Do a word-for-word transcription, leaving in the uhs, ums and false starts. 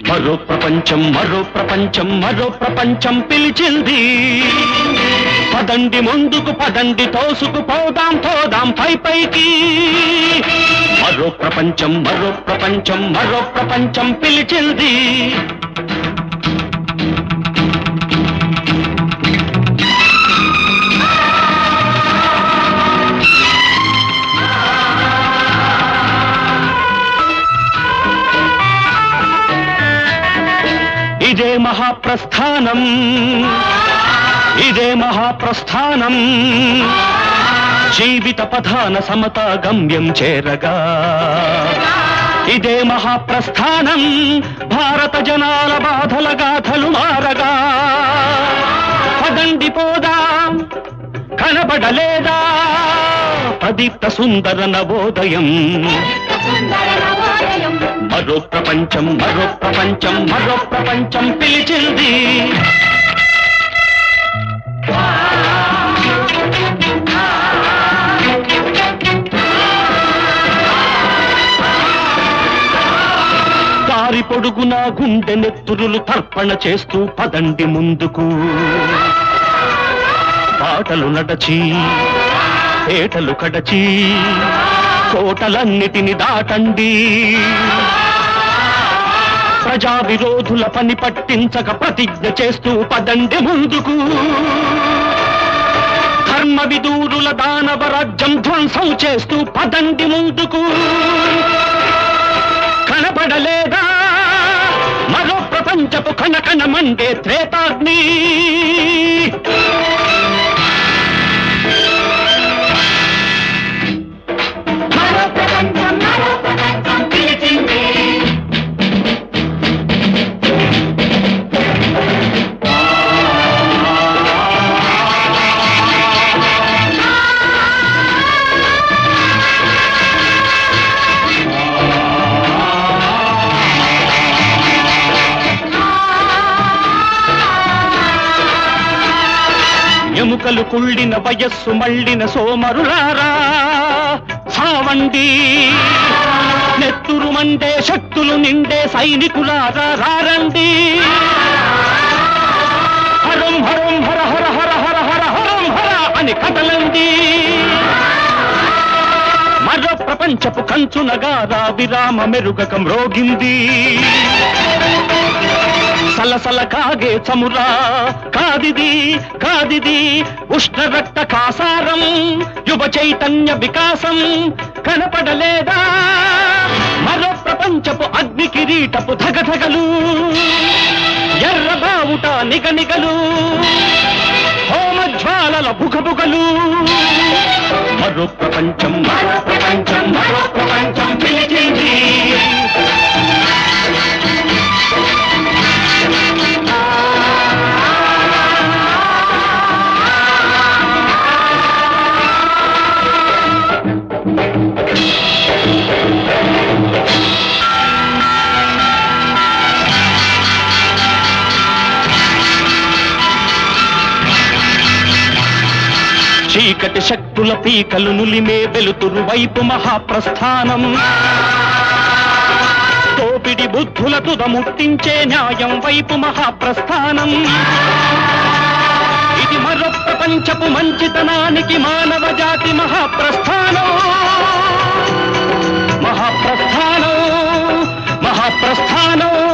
మరో ప్రపంచం మరో ప్రపంచం మరో ప్రపంచం పిలిచింది. పదండి ముందుకు పదండి తోసుకు పోదాం పోదాం పై పైకి. మరో ప్రపంచం మరో ప్రపంచం మరో ప్రపంచం పిలిచింది. ఇదే మహాప్రస్థానం ఇదే మహాప్రస్థానం జీవిత పథాన సమతా గమ్యం చేరగా. ఇదే మహాప్రస్థానం భారత జనాల బాధల గాథలు మారగా. పదండి పోదాం కనబడలేదా ప్రదీప్త సుందర నవోదయం. మరో ప్రపంచం మరో ప్రపంచం మరో ప్రపంచం పిలిచింది. దారి పొడుగున గుండె నెత్తురులు తర్పణ చేస్తూ పదండి ముందుకు. పాటలు నడచి పేటలు కడచి కోటలన్నిటిని దాటండి. ప్రజా విరోధుల పని పట్టించక ప్రతిజ్ఞ చేస్తూ పదండి ముందుకు. ధర్మ విదూరుల దానవ రాజ్యం ధ్వంసం చేస్తూ పదండి ముందుకు. కనపడలేదా మరో ప్రపంచపు కనకన మండే త్రేతాగ్ని. ఎముకలు కుళ్ళిన వయస్సు మళ్ళిన సోమరులారా సావండి. నెత్తురు మండే శక్తులు నిండే సైనికులారా రారండి. హరం హరం హర హర హర హర హర హరం హర అని కదలండి. మరో ప్రపంచపు కంచునగారా విరామ మెరుగక మ్రోగింది. సలసల కాగే చమురా కాదిది కాదిది ఉష్ణ రక్త కాసారం యువ చైతన్య వికాసం. కనపడలేదా మరో ప్రపంచపు అగ్ని కిరీటపు ధగధగలు ఎర్రబావుట నిగనిగలు హోమజ్వాలల బుగబుగలు. మరో ప్రపంచం మరో ప్రపంచం మరో ప్రపంచం పిలిచింది. చీకటి శక్తుల పీకలు నులిమే వెలుతురు వైపు మహాప్రస్థానం. తోపిడి బుద్ధుల తుదముట్టించే న్యాయం వైపు మహాప్రస్థానం. ఇది మరో ప్రపంచపు మంచితనానికి మానవ జాతి మహాప్రస్థానం. మహాప్రస్థానం మహాప్రస్థానం.